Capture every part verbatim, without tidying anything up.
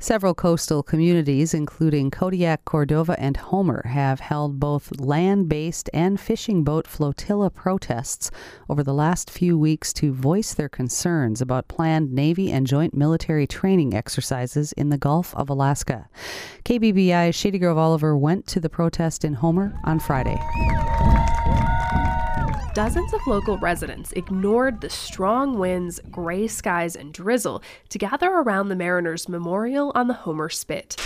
Several coastal communities, including Kodiak, Cordova, and Homer, have held both land-based and fishing boat flotilla protests over the last few weeks to voice their concerns about planned Navy and joint military training exercises in the Gulf of Alaska. K B B I's Shady Grove Oliver went to the protest in Homer on Friday. Dozens of local residents ignored the strong winds, gray skies, and drizzle to gather around the Mariners Memorial on the Homer Spit.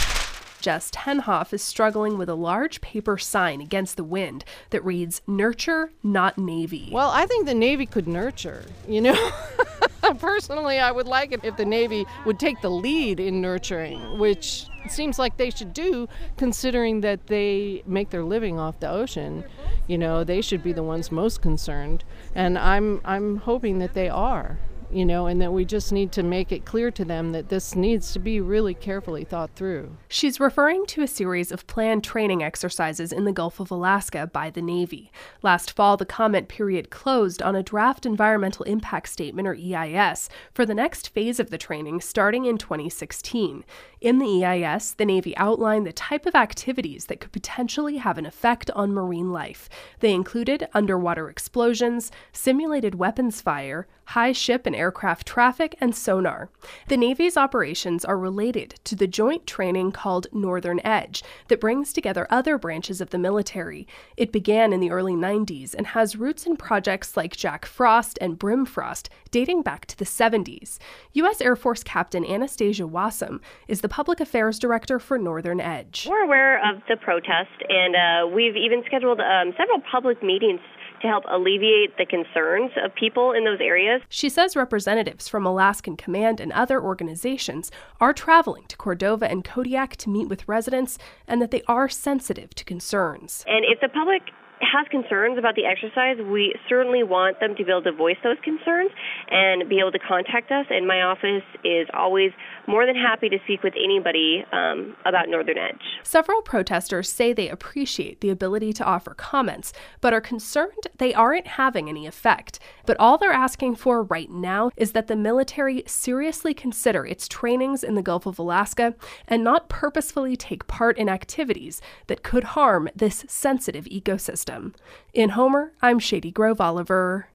Jess Tenhoff is struggling with a large paper sign against the wind that reads, "Nurture, not Navy." Well, I think the Navy could nurture, you know. Personally, I would like it if the Navy would take the lead in nurturing, which it seems like they should do, considering that they make their living off the ocean. You know, they should be the ones most concerned. And I'm I'm hoping that they are, you know, and that we just need to make it clear to them that this needs to be really carefully thought through. She's referring to a series of planned training exercises in the Gulf of Alaska by the Navy. Last fall, the comment period closed on a draft environmental impact statement, or E I S, for the next phase of the training starting in twenty sixteen. In the E I S, the Navy outlined the type of activities that could potentially have an effect on marine life. They included underwater explosions, simulated weapons fire, high ship and aircraft traffic, and sonar. The Navy's operations are related to the joint training called Northern Edge that brings together other branches of the military. It began in the early nineties and has roots in projects like Jack Frost and Brimfrost dating back to the seventies. U S Air Force Captain Anastasia Wassam is the Public Affairs Director for Northern Edge. We're aware of the protest, and uh, we've even scheduled um, several public meetings to help alleviate the concerns of people in those areas. She says representatives from Alaskan Command and other organizations are traveling to Cordova and Kodiak to meet with residents, and that they are sensitive to concerns. And if the public has concerns about the exercise, we certainly want them to be able to voice those concerns and be able to contact us. And my office is always more than happy to speak with anybody um, about Northern Edge. Several protesters say they appreciate the ability to offer comments, but are concerned they aren't having any effect. But all they're asking for right now is that the military seriously consider its trainings in the Gulf of Alaska and not purposefully take part in activities that could harm this sensitive ecosystem. In Homer, I'm Shady Grove Oliver.